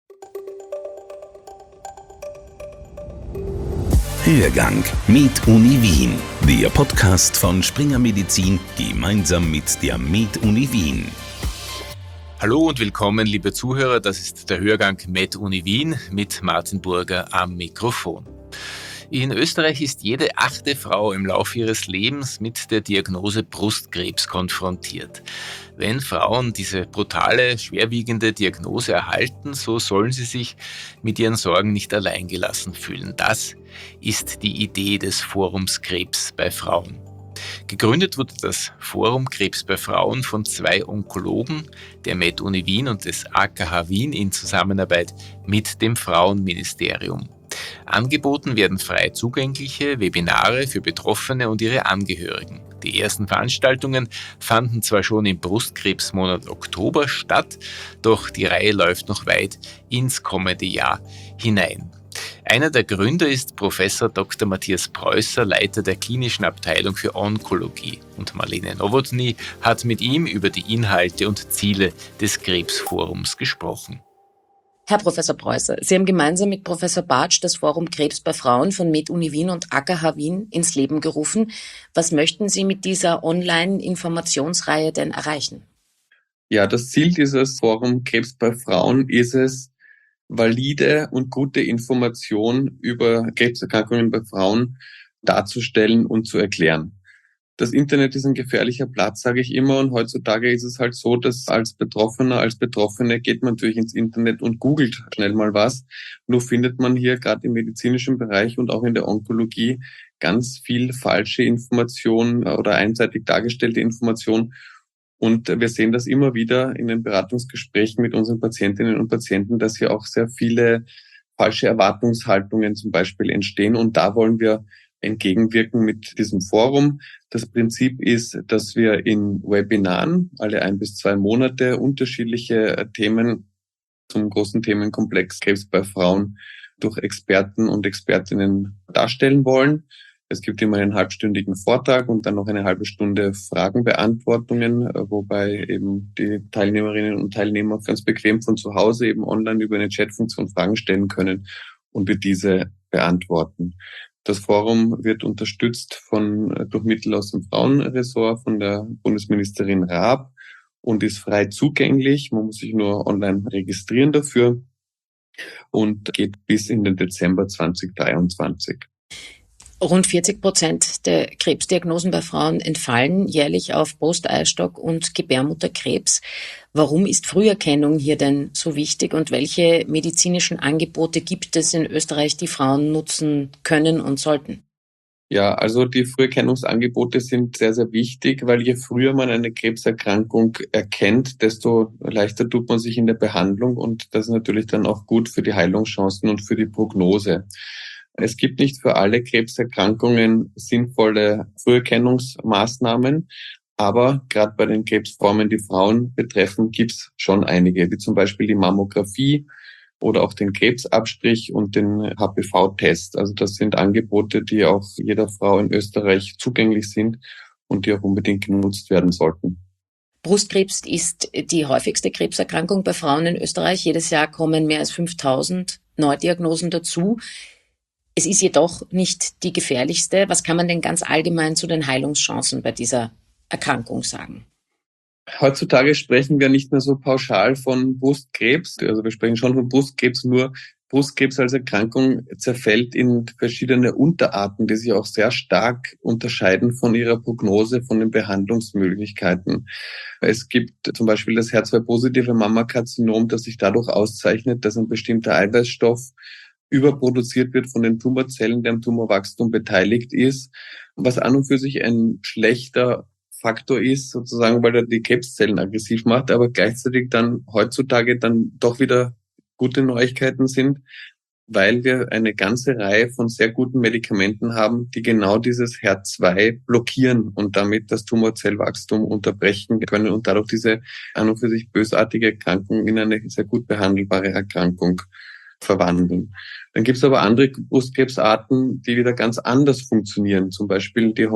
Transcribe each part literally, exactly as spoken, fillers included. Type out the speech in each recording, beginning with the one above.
Hörgang mit Uni Wien, der Podcast von Springer Medizin gemeinsam mit der Med-Uni Wien. Hallo und willkommen, liebe Zuhörer, das ist der Hörgang Med-Uni Wien mit Martin Burger am Mikrofon. In Österreich ist jede achte Frau im Laufe ihres Lebens mit der Diagnose Brustkrebs konfrontiert. Wenn Frauen diese brutale, schwerwiegende Diagnose erhalten, so sollen sie sich mit ihren Sorgen nicht alleingelassen fühlen. Das ist die Idee des Forums Krebs bei Frauen. Gegründet wurde das Forum Krebs bei Frauen von zwei Onkologen, der Med-Uni Wien und des A K H Wien in Zusammenarbeit mit dem Frauenministerium. Angeboten werden frei zugängliche Webinare für Betroffene und ihre Angehörigen. Die ersten Veranstaltungen fanden zwar schon im Brustkrebsmonat Oktober statt, doch die Reihe läuft noch weit ins kommende Jahr hinein. Einer der Gründer ist Professor Doktor Matthias Preußer, Leiter der klinischen Abteilung für Onkologie. Und Marlene Nowotny hat mit ihm über die Inhalte und Ziele des Krebsforums gesprochen. Herr Professor Preußer, Sie haben gemeinsam mit Professor Bartsch das Forum Krebs bei Frauen von Med-Uni Wien und A K H Wien ins Leben gerufen. Was möchten Sie mit dieser Online-Informationsreihe denn erreichen? Ja, das Ziel dieses Forum Krebs bei Frauen ist es, valide und gute Informationen über Krebserkrankungen bei Frauen darzustellen und zu erklären. Das Internet ist ein gefährlicher Platz, sage ich immer, und heutzutage ist es halt so, dass als Betroffener, als Betroffene geht man natürlich ins Internet und googelt schnell mal was. Nur findet man hier gerade im medizinischen Bereich und auch in der Onkologie ganz viel falsche Information oder einseitig dargestellte Information. Und wir sehen das immer wieder in den Beratungsgesprächen mit unseren Patientinnen und Patienten, dass hier auch sehr viele falsche Erwartungshaltungen zum Beispiel entstehen. Und da wollen wir entgegenwirken mit diesem Forum. Das Prinzip ist, dass wir in Webinaren alle ein bis zwei Monate unterschiedliche Themen zum großen Themenkomplex Krebs bei Frauen durch Experten und Expertinnen darstellen wollen. Es gibt immer einen halbstündigen Vortrag und dann noch eine halbe Stunde Fragenbeantwortungen, wobei eben die Teilnehmerinnen und Teilnehmer ganz bequem von zu Hause eben online über eine Chatfunktion Fragen stellen können und wir diese beantworten. Das Forum wird unterstützt von durch Mittel aus dem Frauenressort von der Bundesministerin Raab und ist frei zugänglich. Man muss sich nur online registrieren dafür und geht bis in den Dezember zwanzig dreiundzwanzig. Rund vierzig Prozent der Krebsdiagnosen bei Frauen entfallen jährlich auf Brust-, Eierstock- und Gebärmutterkrebs. Warum ist Früherkennung hier denn so wichtig und welche medizinischen Angebote gibt es in Österreich, die Frauen nutzen können und sollten? Ja, also die Früherkennungsangebote sind sehr, sehr wichtig, weil je früher man eine Krebserkrankung erkennt, desto leichter tut man sich in der Behandlung und das ist natürlich dann auch gut für die Heilungschancen und für die Prognose. Es gibt nicht für alle Krebserkrankungen sinnvolle Früherkennungsmaßnahmen, aber gerade bei den Krebsformen, die Frauen betreffen, gibt es schon einige, wie zum Beispiel die Mammographie oder auch den Krebsabstrich und den H P V-Test. Also das sind Angebote, die auch jeder Frau in Österreich zugänglich sind und die auch unbedingt genutzt werden sollten. Brustkrebs ist die häufigste Krebserkrankung bei Frauen in Österreich. Jedes Jahr kommen mehr als fünftausend Neudiagnosen dazu. Es ist jedoch nicht die gefährlichste. Was kann man denn ganz allgemein zu den Heilungschancen bei dieser Erkrankung sagen? Heutzutage sprechen wir nicht mehr so pauschal von Brustkrebs. Also wir sprechen schon von Brustkrebs, nur Brustkrebs als Erkrankung zerfällt in verschiedene Unterarten, die sich auch sehr stark unterscheiden von ihrer Prognose, von den Behandlungsmöglichkeiten. Es gibt zum Beispiel das H E R zwei positive Mammakarzinom, das sich dadurch auszeichnet, dass ein bestimmter Eiweißstoff überproduziert wird von den Tumorzellen, der am Tumorwachstum beteiligt ist, was an und für sich ein schlechter Faktor ist, sozusagen, weil er die Krebszellen aggressiv macht, aber gleichzeitig dann heutzutage dann doch wieder gute Neuigkeiten sind, weil wir eine ganze Reihe von sehr guten Medikamenten haben, die genau dieses H E R zwei blockieren und damit das Tumorzellwachstum unterbrechen können und dadurch diese an und für sich bösartige Erkrankung in eine sehr gut behandelbare Erkrankung verwandeln. Dann gibt es aber andere Brustkrebsarten, die wieder ganz anders funktionieren. Zum Beispiel die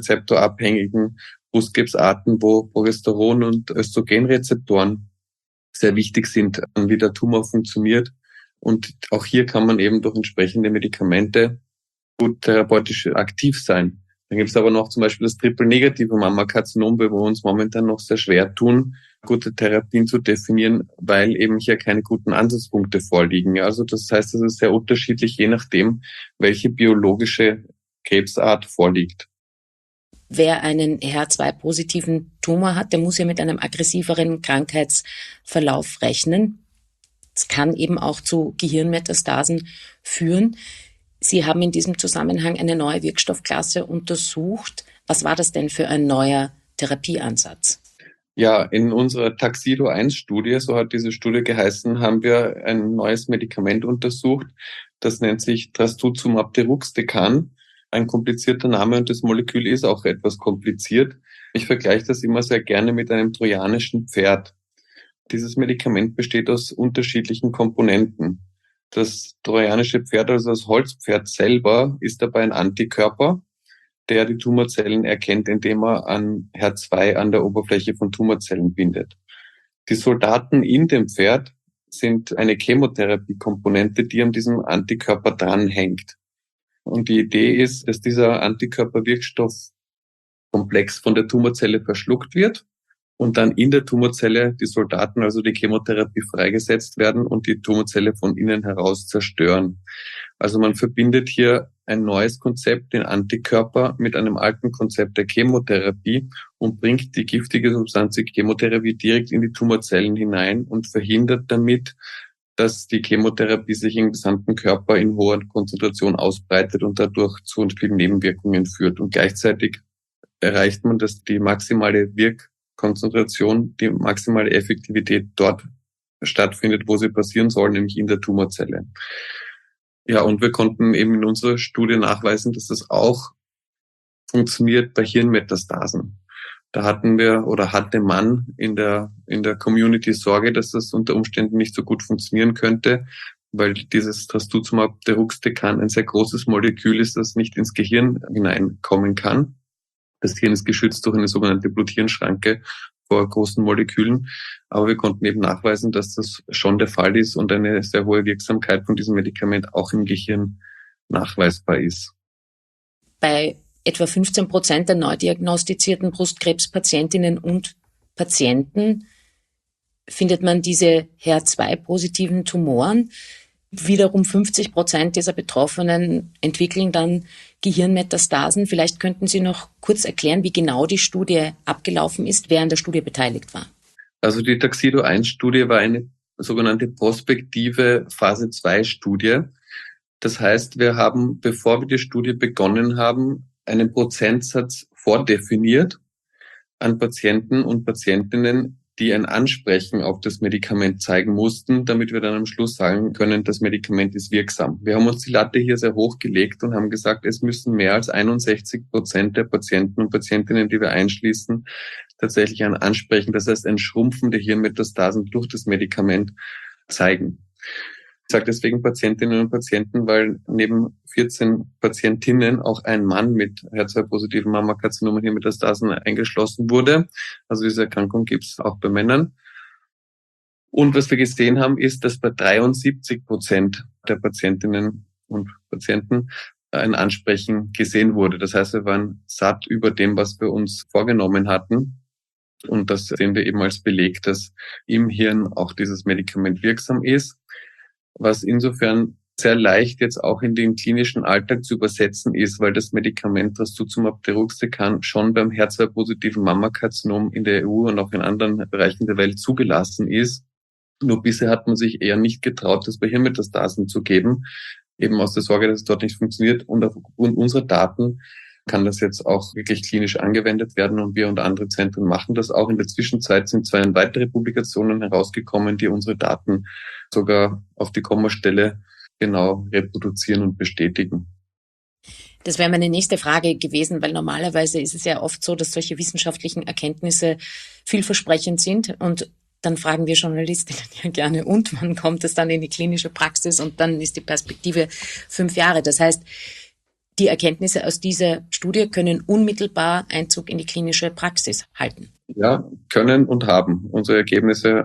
hormonrezeptorabhängigen Brustkrebsarten, wo Progesteron- und Östrogenrezeptoren sehr wichtig sind, wie der Tumor funktioniert. Und auch hier kann man eben durch entsprechende Medikamente gut therapeutisch aktiv sein. Dann gibt es aber noch zum Beispiel das triple-negative Mammakarzinom, wo wir uns momentan noch sehr schwer tun, gute Therapien zu definieren, weil eben hier keine guten Ansatzpunkte vorliegen. Also das heißt, es ist sehr unterschiedlich, je nachdem, welche biologische Krebsart vorliegt. Wer einen H E R zwei positiven Tumor hat, der muss ja mit einem aggressiveren Krankheitsverlauf rechnen. Es kann eben auch zu Gehirnmetastasen führen. Sie haben in diesem Zusammenhang eine neue Wirkstoffklasse untersucht. Was war das denn für ein neuer Therapieansatz? Ja, in unserer Tuxedo eins Studie, so hat diese Studie geheißen, haben wir ein neues Medikament untersucht. Das nennt sich Trastuzumab deruxtecan. Ein komplizierter Name und das Molekül ist auch etwas kompliziert. Ich vergleiche das immer sehr gerne mit einem trojanischen Pferd. Dieses Medikament besteht aus unterschiedlichen Komponenten. Das trojanische Pferd, also das Holzpferd selber, ist dabei ein Antikörper, der die Tumorzellen erkennt, indem er an H E R zwei an der Oberfläche von Tumorzellen bindet. Die Soldaten in dem Pferd sind eine Chemotherapiekomponente, die an diesem Antikörper dranhängt. Und die Idee ist, dass dieser Antikörperwirkstoffkomplex von der Tumorzelle verschluckt wird und dann in der Tumorzelle die Soldaten, also die Chemotherapie, freigesetzt werden und die Tumorzelle von innen heraus zerstören. Also man verbindet hier ein neues Konzept, den Antikörper, mit einem alten Konzept der Chemotherapie und bringt die giftige Substanz, die Chemotherapie, direkt in die Tumorzellen hinein und verhindert damit, dass die Chemotherapie sich im gesamten Körper in hoher Konzentration ausbreitet und dadurch zu vielen Nebenwirkungen führt. Und gleichzeitig erreicht man, dass die maximale Wirkkonzentration, die maximale Effektivität dort stattfindet, wo sie passieren soll, nämlich in der Tumorzelle. Ja, und wir konnten eben in unserer Studie nachweisen, dass das auch funktioniert bei Hirnmetastasen. Da hatten wir oder hatte man in der in der Community Sorge, dass das unter Umständen nicht so gut funktionieren könnte, weil dieses Trastuzumab deruxtecan ein sehr großes Molekül ist, das nicht ins Gehirn hineinkommen kann. Das Hirn ist geschützt durch eine sogenannte Blut-Hirn-Schranke vor großen Molekülen. Aber wir konnten eben nachweisen, dass das schon der Fall ist und eine sehr hohe Wirksamkeit von diesem Medikament auch im Gehirn nachweisbar ist. Bei etwa fünfzehn Prozent der neu diagnostizierten Brustkrebspatientinnen und Patienten findet man diese H E R zwei positiven Tumoren. Wiederum fünfzig Prozent dieser Betroffenen entwickeln dann Gehirnmetastasen. Vielleicht könnten Sie noch kurz erklären, wie genau die Studie abgelaufen ist, wer an der Studie beteiligt war. Also die Tuxedo eins Studie war eine sogenannte prospektive Phase zwei Studie. Das heißt, wir haben, bevor wir die Studie begonnen haben, einen Prozentsatz vordefiniert an Patienten und Patientinnen, die ein Ansprechen auf das Medikament zeigen mussten, damit wir dann am Schluss sagen können, das Medikament ist wirksam. Wir haben uns die Latte hier sehr hoch gelegt und haben gesagt, es müssen mehr als einundsechzig Prozent der Patienten und Patientinnen, die wir einschließen, tatsächlich ein Ansprechen, das heißt ein Schrumpfen der Hirnmetastasen durch das Medikament zeigen. Ich sage deswegen Patientinnen und Patienten, weil neben vierzehn Patientinnen auch ein Mann mit H E R zwei positiven Mammakarzinom und Hirnmetastasen eingeschlossen wurde. Also diese Erkrankung gibt es auch bei Männern. Und was wir gesehen haben, ist, dass bei dreiundsiebzig Prozent der Patientinnen und Patienten ein Ansprechen gesehen wurde. Das heißt, wir waren satt über dem, was wir uns vorgenommen hatten. Und das sehen wir eben als Beleg, dass im Hirn auch dieses Medikament wirksam ist. Was insofern sehr leicht jetzt auch in den klinischen Alltag zu übersetzen ist, weil das Medikament Trastuzumab deruxtecan schon beim H E R zwei positiven Mammakarzinom in der E U und auch in anderen Bereichen der Welt zugelassen ist. Nur bisher hat man sich eher nicht getraut, das bei Hirnmetastasen zu geben, eben aus der Sorge, dass es dort nicht funktioniert. Und aufgrund unserer Daten kann das jetzt auch wirklich klinisch angewendet werden und wir und andere Zentren machen das auch. In der Zwischenzeit sind zwei weitere Publikationen herausgekommen, die unsere Daten sogar auf die Kommastelle genau reproduzieren und bestätigen. Das wäre meine nächste Frage gewesen, weil normalerweise ist es ja oft so, dass solche wissenschaftlichen Erkenntnisse vielversprechend sind und dann fragen wir Journalistinnen ja gerne, und wann kommt es dann in die klinische Praxis, und dann ist die Perspektive fünf Jahre. Das heißt, die Erkenntnisse aus dieser Studie können unmittelbar Einzug in die klinische Praxis halten. Ja, können und haben. Unsere Ergebnisse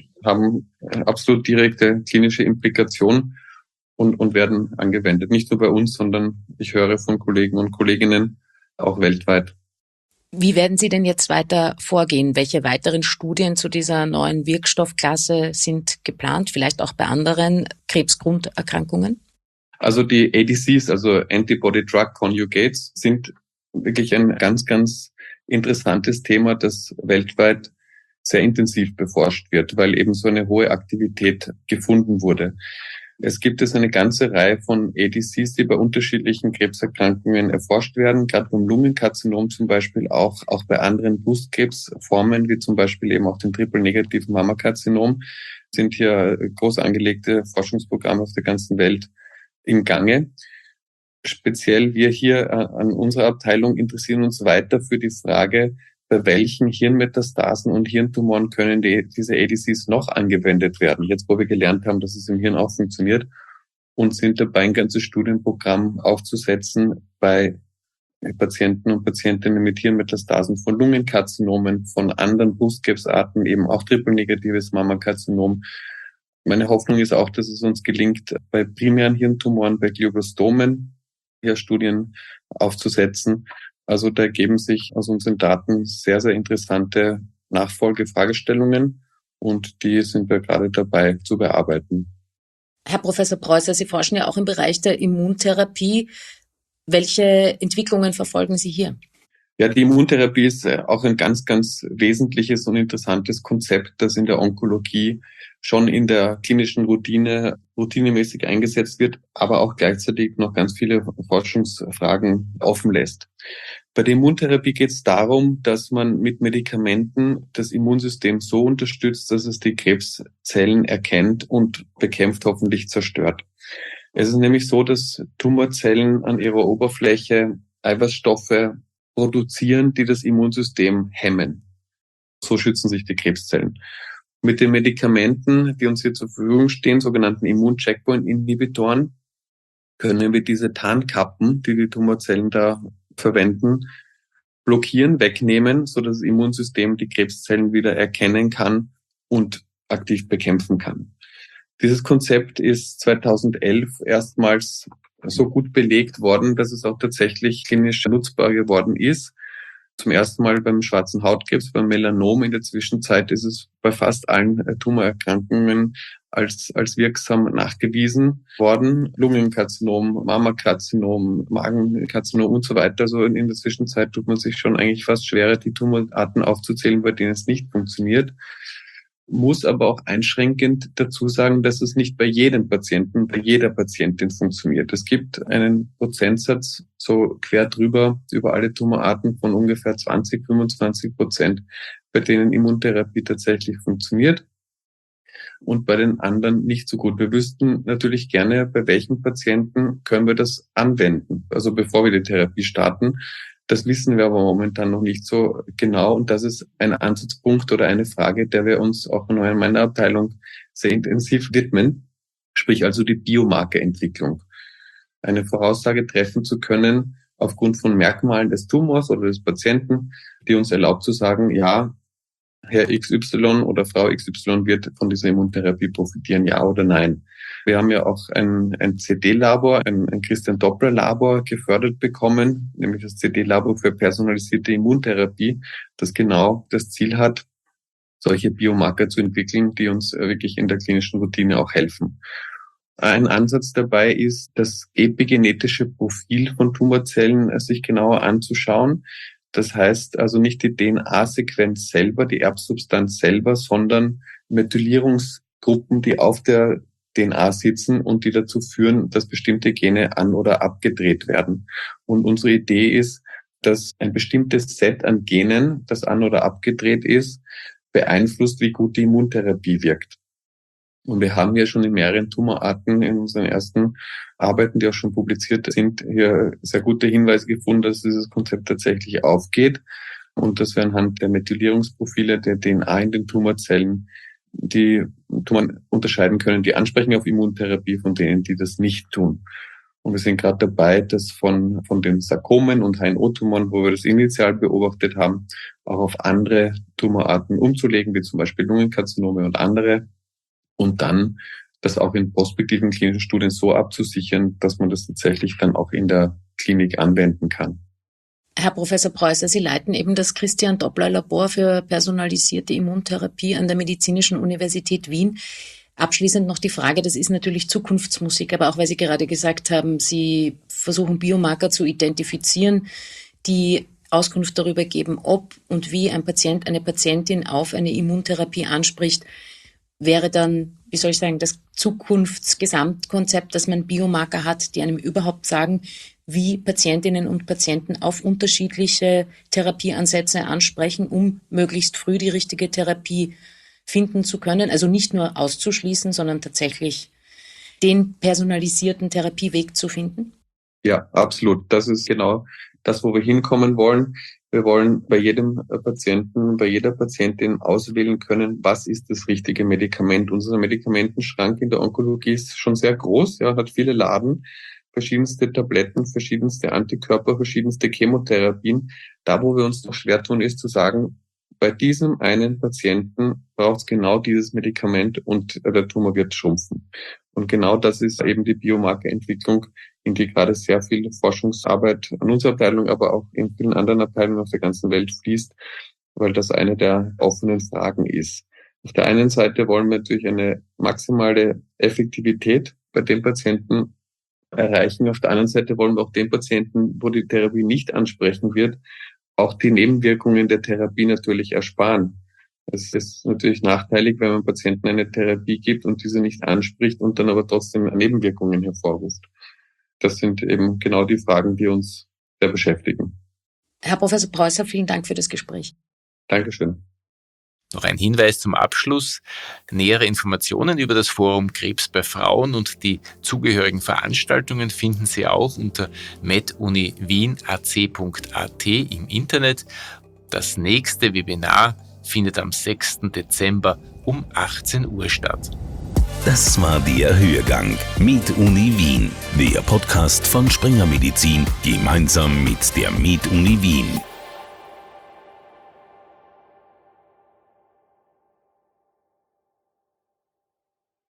haben absolut direkte klinische Implikationen und, und werden angewendet. Nicht nur bei uns, sondern ich höre von Kollegen und Kolleginnen auch weltweit. Wie werden Sie denn jetzt weiter vorgehen? Welche weiteren Studien zu dieser neuen Wirkstoffklasse sind geplant? Vielleicht auch bei anderen Krebsgrunderkrankungen? Also die A D Cs, also Antibody-Drug Conjugates, sind wirklich ein ganz, ganz interessantes Thema, das weltweit sehr intensiv beforscht wird, weil eben so eine hohe Aktivität gefunden wurde. Es gibt es eine ganze Reihe von A D Cs, die bei unterschiedlichen Krebserkrankungen erforscht werden, gerade beim Lungenkarzinom zum Beispiel, auch, auch bei anderen Brustkrebsformen, wie zum Beispiel eben auch dem triple-negativen Mammakarzinom, sind hier groß angelegte Forschungsprogramme auf der ganzen Welt im Gange. Speziell wir hier an unserer Abteilung interessieren uns weiter für die Frage, bei welchen Hirnmetastasen und Hirntumoren können die, diese A D Cs noch angewendet werden. Jetzt, wo wir gelernt haben, dass es im Hirn auch funktioniert, und sind dabei, ein ganzes Studienprogramm aufzusetzen bei Patienten und Patientinnen mit Hirnmetastasen von Lungenkarzinomen, von anderen Brustkrebsarten, eben auch triple-negatives Mammakarzinom. Meine Hoffnung ist auch, dass es uns gelingt, bei primären Hirntumoren, bei Glioblastomen, hier Studien aufzusetzen. Also da ergeben sich aus unseren Daten sehr, sehr interessante Nachfolgefragestellungen und die sind wir gerade dabei zu bearbeiten. Herr Professor Preußer, Sie forschen ja auch im Bereich der Immuntherapie. Welche Entwicklungen verfolgen Sie hier? Ja, die Immuntherapie ist auch ein ganz, ganz wesentliches und interessantes Konzept, das in der Onkologie schon in der klinischen Routine routinemäßig eingesetzt wird, aber auch gleichzeitig noch ganz viele Forschungsfragen offen lässt. Bei der Immuntherapie geht es darum, dass man mit Medikamenten das Immunsystem so unterstützt, dass es die Krebszellen erkennt und bekämpft, hoffentlich zerstört. Es ist nämlich so, dass Tumorzellen an ihrer Oberfläche Eiweißstoffe produzieren, die das Immunsystem hemmen. So schützen sich die Krebszellen. Mit den Medikamenten, die uns hier zur Verfügung stehen, sogenannten Immun-Checkpoint-Inhibitoren, können wir diese Tarnkappen, die die Tumorzellen da verwenden, blockieren, wegnehmen, sodass das Immunsystem die Krebszellen wieder erkennen kann und aktiv bekämpfen kann. Dieses Konzept ist zweitausendelf erstmals so gut belegt worden, dass es auch tatsächlich klinisch nutzbar geworden ist. Zum ersten Mal beim schwarzen Hautkrebs, beim Melanom. In der Zwischenzeit ist es bei fast allen Tumorerkrankungen als, als wirksam nachgewiesen worden. Lungenkarzinom, Mammakarzinom, Magenkarzinom und so weiter. Also in der Zwischenzeit tut man sich schon eigentlich fast schwerer, die Tumorarten aufzuzählen, bei denen es nicht funktioniert. Muss aber auch einschränkend dazu sagen, dass es nicht bei jedem Patienten, bei jeder Patientin funktioniert. Es gibt einen Prozentsatz so quer drüber, über alle Tumorarten von ungefähr zwanzig, fünfundzwanzig Prozent, bei denen Immuntherapie tatsächlich funktioniert und bei den anderen nicht so gut. Wir wüssten natürlich gerne, bei welchen Patienten können wir das anwenden, also bevor wir die Therapie starten. Das wissen wir aber momentan noch nicht so genau und das ist ein Ansatzpunkt oder eine Frage, der wir uns auch in meiner Abteilung sehr intensiv widmen, sprich also die Biomarkerentwicklung. Eine Voraussage treffen zu können aufgrund von Merkmalen des Tumors oder des Patienten, die uns erlaubt zu sagen, ja, Herr X Y oder Frau X Y wird von dieser Immuntherapie profitieren, ja oder nein. Wir haben ja auch ein, ein C D-Labor, ein, ein Christian-Doppler-Labor gefördert bekommen, nämlich das C D-Labor für personalisierte Immuntherapie, das genau das Ziel hat, solche Biomarker zu entwickeln, die uns wirklich in der klinischen Routine auch helfen. Ein Ansatz dabei ist, das epigenetische Profil von Tumorzellen sich genauer anzuschauen. Das heißt also nicht die D N A-Sequenz selber, die Erbsubstanz selber, sondern Methylierungsgruppen, die auf der D N A sitzen und die dazu führen, dass bestimmte Gene an- oder abgedreht werden. Und unsere Idee ist, dass ein bestimmtes Set an Genen, das an- oder abgedreht ist, beeinflusst, wie gut die Immuntherapie wirkt. Und wir haben ja schon in mehreren Tumorarten in unseren ersten Arbeiten, die auch schon publiziert sind, hier sehr gute Hinweise gefunden, dass dieses Konzept tatsächlich aufgeht und dass wir anhand der Methylierungsprofile der D N A in den Tumorzellen die Tumoren unterscheiden können, die ansprechen auf Immuntherapie von denen, die das nicht tun. Und wir sind gerade dabei, das von, von den Sarkomen und H N O-Tumoren, wo wir das initial beobachtet haben, auch auf andere Tumorarten umzulegen, wie zum Beispiel Lungenkarzinome und andere. Und dann das auch in prospektiven klinischen Studien so abzusichern, dass man das tatsächlich dann auch in der Klinik anwenden kann. Herr Professor Preußer, Sie leiten eben das Christian-Doppler-Labor für personalisierte Immuntherapie an der Medizinischen Universität Wien. Abschließend noch die Frage, das ist natürlich Zukunftsmusik, aber auch weil Sie gerade gesagt haben, Sie versuchen Biomarker zu identifizieren, die Auskunft darüber geben, ob und wie ein Patient, eine Patientin auf eine Immuntherapie anspricht, wäre dann, wie soll ich sagen, das Zukunftsgesamtkonzept, dass man Biomarker hat, die einem überhaupt sagen, wie Patientinnen und Patienten auf unterschiedliche Therapieansätze ansprechen, um möglichst früh die richtige Therapie finden zu können. Also nicht nur auszuschließen, sondern tatsächlich den personalisierten Therapieweg zu finden? Ja, absolut. Das ist genau das, wo wir hinkommen wollen. Wir wollen bei jedem Patienten, bei jeder Patientin auswählen können, was ist das richtige Medikament. Unser Medikamentenschrank in der Onkologie ist schon sehr groß, ja, hat viele Laden, verschiedenste Tabletten, verschiedenste Antikörper, verschiedenste Chemotherapien. Da, wo wir uns noch schwer tun, ist zu sagen, bei diesem einen Patienten braucht es genau dieses Medikament und der Tumor wird schrumpfen. Und genau das ist eben die Biomarkerentwicklung, in die gerade sehr viel Forschungsarbeit an unserer Abteilung, aber auch in vielen anderen Abteilungen auf der ganzen Welt fließt, weil das eine der offenen Fragen ist. Auf der einen Seite wollen wir natürlich eine maximale Effektivität bei den Patienten erreichen. Auf der anderen Seite wollen wir auch den Patienten, wo die Therapie nicht ansprechen wird, auch die Nebenwirkungen der Therapie natürlich ersparen. Es ist natürlich nachteilig, wenn man Patienten eine Therapie gibt und diese nicht anspricht und dann aber trotzdem Nebenwirkungen hervorruft. Das sind eben genau die Fragen, die uns sehr beschäftigen. Herr Professor Preußer, vielen Dank für das Gespräch. Dankeschön. Noch ein Hinweis zum Abschluss. Nähere Informationen über das Forum Krebs bei Frauen und die zugehörigen Veranstaltungen finden Sie auch unter meduniwienac punkt at im Internet. Das nächste Webinar findet am sechsten Dezember um achtzehn Uhr statt. Das war der Hörgang mit Uni Wien, der Podcast von Springer Medizin gemeinsam mit der Med Uni Wien.